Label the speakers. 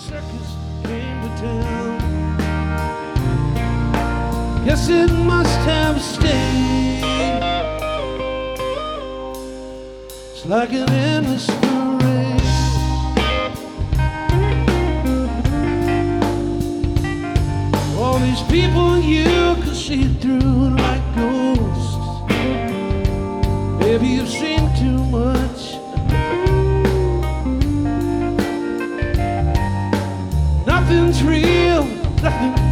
Speaker 1: circus came to town. Guess it must have stayed. It's like an endless parade. All these people you could see through like ghosts. Baby, you've seen too much. Nothing's real, nothing